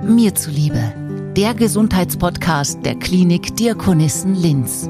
Mir zuliebe, der Gesundheitspodcast der Klinik Diakonissen Linz.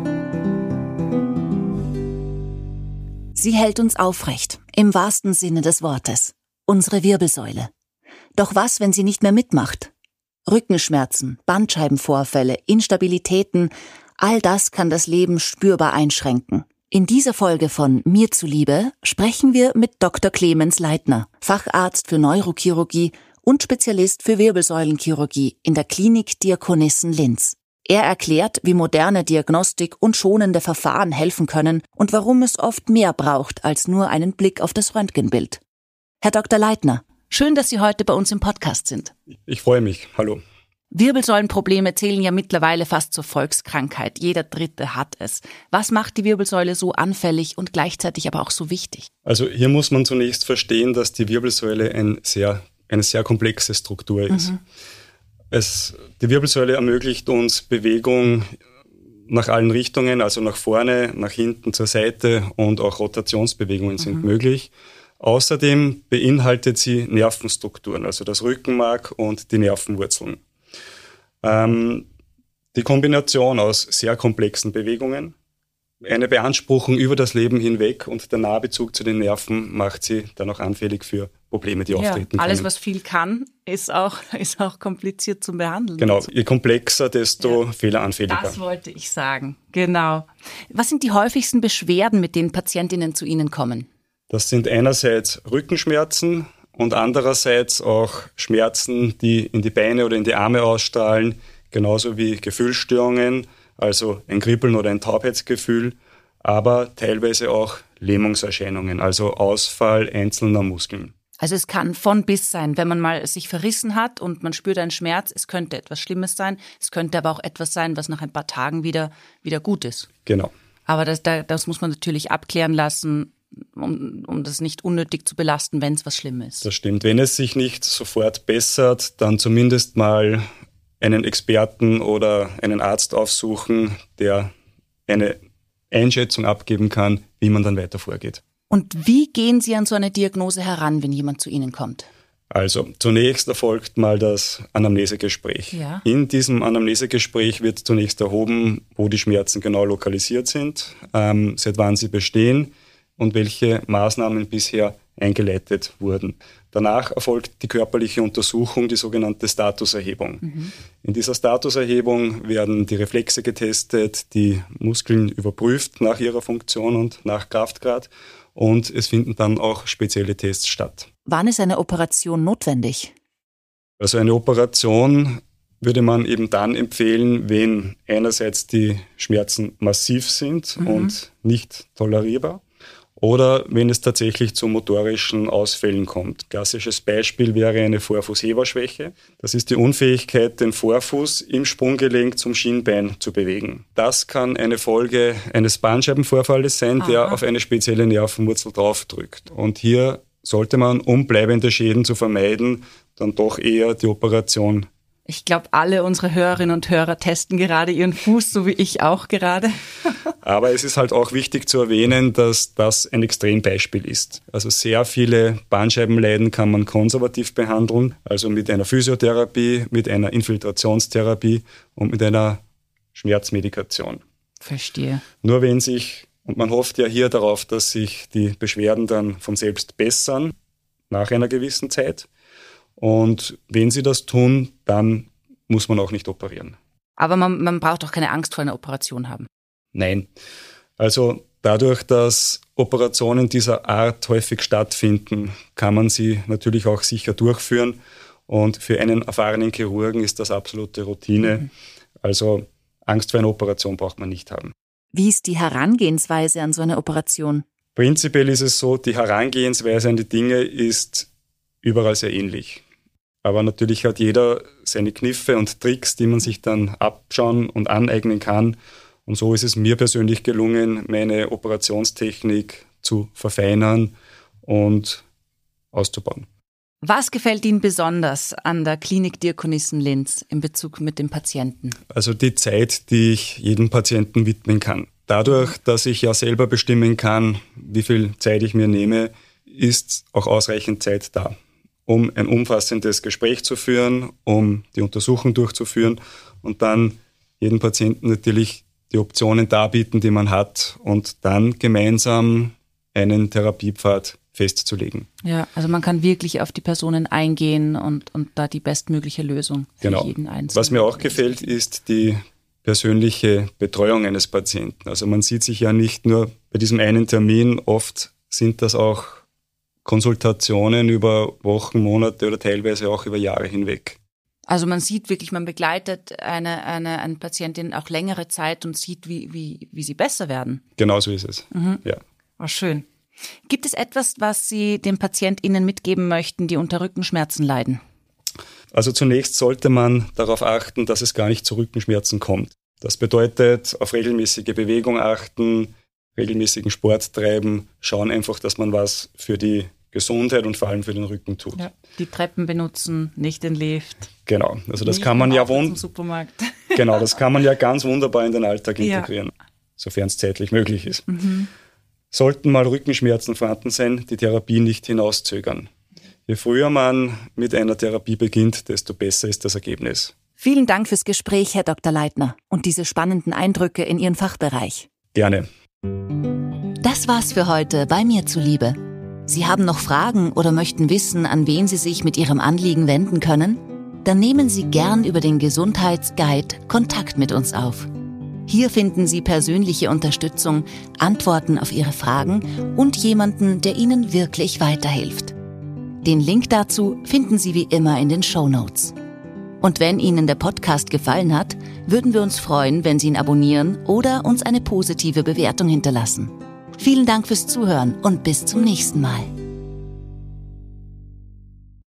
Sie hält uns aufrecht, im wahrsten Sinne des Wortes. Unsere Wirbelsäule. Doch was, wenn sie nicht mehr mitmacht? Rückenschmerzen, Bandscheibenvorfälle, Instabilitäten, all das kann das Leben spürbar einschränken. In dieser Folge von Mir zuliebe sprechen wir mit Dr. Clemens Leitner, Facharzt für Neurochirurgie und Spezialist für Wirbelsäulenchirurgie in der Klinik Diakonissen Linz. Er erklärt, wie moderne Diagnostik und schonende Verfahren helfen können und warum es oft mehr braucht als nur einen Blick auf das Röntgenbild. Herr Dr. Leitner, schön, dass Sie heute bei uns im Podcast sind. Ich freue mich. Hallo. Wirbelsäulenprobleme zählen ja mittlerweile fast zur Volkskrankheit. Jeder Dritte hat es. Was macht die Wirbelsäule so anfällig und gleichzeitig aber auch so wichtig? Also hier muss man zunächst verstehen, dass die Wirbelsäule eine sehr komplexe Struktur ist. Die Wirbelsäule ermöglicht uns Bewegung nach allen Richtungen, also nach vorne, nach hinten, zur Seite, und auch Rotationsbewegungen sind möglich. Außerdem beinhaltet sie Nervenstrukturen, also das Rückenmark und die Nervenwurzeln. Die Kombination aus sehr komplexen Bewegungen, eine Beanspruchung über das Leben hinweg und der Nahbezug zu den Nerven macht sie dann auch anfällig für Probleme, die auftreten können. Alles, was viel kann, ist auch kompliziert zum Behandeln. Genau, je komplexer, desto fehleranfälliger. Das wollte ich sagen, genau. Was sind die häufigsten Beschwerden, mit denen Patientinnen zu Ihnen kommen? Das sind einerseits Rückenschmerzen und andererseits auch Schmerzen, die in die Beine oder in die Arme ausstrahlen, genauso wie Gefühlsstörungen, also ein Kribbeln oder ein Taubheitsgefühl, aber teilweise auch Lähmungserscheinungen, also Ausfall einzelner Muskeln. Also es kann von bis sein, wenn man mal sich verrissen hat und man spürt einen Schmerz, es könnte etwas Schlimmes sein, es könnte aber auch etwas sein, was nach ein paar Tagen wieder gut ist. Genau. Aber das muss man natürlich abklären lassen, um das nicht unnötig zu belasten, wenn es was Schlimmes ist. Das stimmt. Wenn es sich nicht sofort bessert, dann zumindest mal einen Experten oder einen Arzt aufsuchen, der eine Einschätzung abgeben kann, wie man dann weiter vorgeht. Und wie gehen Sie an so eine Diagnose heran, wenn jemand zu Ihnen kommt? Also zunächst erfolgt mal das Anamnesegespräch. Ja. In diesem Anamnesegespräch wird zunächst erhoben, wo die Schmerzen genau lokalisiert sind, seit wann sie bestehen und welche Maßnahmen bisher eingeleitet wurden. Danach erfolgt die körperliche Untersuchung, die sogenannte Statuserhebung. In dieser Statuserhebung werden die Reflexe getestet, die Muskeln überprüft nach ihrer Funktion und nach Kraftgrad, und es finden dann auch spezielle Tests statt. Wann ist eine Operation notwendig? Also eine Operation würde man eben dann empfehlen, wenn einerseits die Schmerzen massiv sind und nicht tolerierbar, oder wenn es tatsächlich zu motorischen Ausfällen kommt. Klassisches Beispiel wäre eine Vorfußheberschwäche. Das ist die Unfähigkeit, den Vorfuß im Sprunggelenk zum Schienbein zu bewegen. Das kann eine Folge eines Bandscheibenvorfalles sein, der auf eine spezielle Nervenwurzel draufdrückt. Und hier sollte man, um bleibende Schäden zu vermeiden, dann doch eher die Operation. Ich glaube, alle unsere Hörerinnen und Hörer testen gerade ihren Fuß, so wie ich auch gerade. Aber es ist halt auch wichtig zu erwähnen, dass das ein Extrembeispiel ist. Also sehr viele Bandscheibenleiden kann man konservativ behandeln, also mit einer Physiotherapie, mit einer Infiltrationstherapie und mit einer Schmerzmedikation. Verstehe. Nur wenn sich, und man hofft ja hier darauf, dass sich die Beschwerden dann von selbst bessern, nach einer gewissen Zeit. Und wenn sie das tun, dann muss man auch nicht operieren. Aber man braucht auch keine Angst vor einer Operation haben. Nein. Also dadurch, dass Operationen dieser Art häufig stattfinden, kann man sie natürlich auch sicher durchführen. Und für einen erfahrenen Chirurgen ist das absolute Routine. Also Angst vor einer Operation braucht man nicht haben. Wie ist die Herangehensweise an so eine Operation? Prinzipiell ist es so, die Herangehensweise an die Dinge ist überall sehr ähnlich. Aber natürlich hat jeder seine Kniffe und Tricks, die man sich dann abschauen und aneignen kann. Und so ist es mir persönlich gelungen, meine Operationstechnik zu verfeinern und auszubauen. Was gefällt Ihnen besonders an der Klinik Diakonissen Linz in Bezug mit dem Patienten? Also die Zeit, die ich jedem Patienten widmen kann. Dadurch, dass ich ja selber bestimmen kann, wie viel Zeit ich mir nehme, ist auch ausreichend Zeit da. um ein umfassendes Gespräch zu führen, um die Untersuchung durchzuführen und dann jedem Patienten natürlich die Optionen darbieten, die man hat und dann gemeinsam einen Therapiepfad festzulegen. Ja, also man kann wirklich auf die Personen eingehen und da die bestmögliche Lösung für jeden Einzelnen. Was mir auch gefällt, ist die persönliche Betreuung eines Patienten. Also man sieht sich ja nicht nur bei diesem einen Termin, oft sind das auch Konsultationen über Wochen, Monate oder teilweise auch über Jahre hinweg. Also man sieht wirklich, man begleitet eine Patientin auch längere Zeit und sieht, wie sie besser werden. Genau so ist es, ja. Oh, schön. Gibt es etwas, was Sie den PatientInnen mitgeben möchten, die unter Rückenschmerzen leiden? Also zunächst sollte man darauf achten, dass es gar nicht zu Rückenschmerzen kommt. Das bedeutet, auf regelmäßige Bewegung achten, regelmäßigen Sport treiben, schauen einfach, dass man was für die Gesundheit und vor allem für den Rücken tut. Ja, die Treppen benutzen, nicht den Lift. Genau, also das kann man ja Supermarkt. Genau, das kann man ja ganz wunderbar in den Alltag integrieren, sofern es zeitlich möglich ist. Sollten mal Rückenschmerzen vorhanden sein, die Therapie nicht hinauszögern. Je früher man mit einer Therapie beginnt, desto besser ist das Ergebnis. Vielen Dank fürs Gespräch, Herr Dr. Leitner, und diese spannenden Eindrücke in Ihren Fachbereich. Gerne. Das war's für heute bei mir zuliebe. Sie haben noch Fragen oder möchten wissen, an wen Sie sich mit Ihrem Anliegen wenden können? Dann nehmen Sie gern über den Gesundheitsguide Kontakt mit uns auf. Hier finden Sie persönliche Unterstützung, Antworten auf Ihre Fragen und jemanden, der Ihnen wirklich weiterhilft. Den Link dazu finden Sie wie immer in den Shownotes. Und wenn Ihnen der Podcast gefallen hat, würden wir uns freuen, wenn Sie ihn abonnieren oder uns eine positive Bewertung hinterlassen. Vielen Dank fürs Zuhören und bis zum nächsten Mal.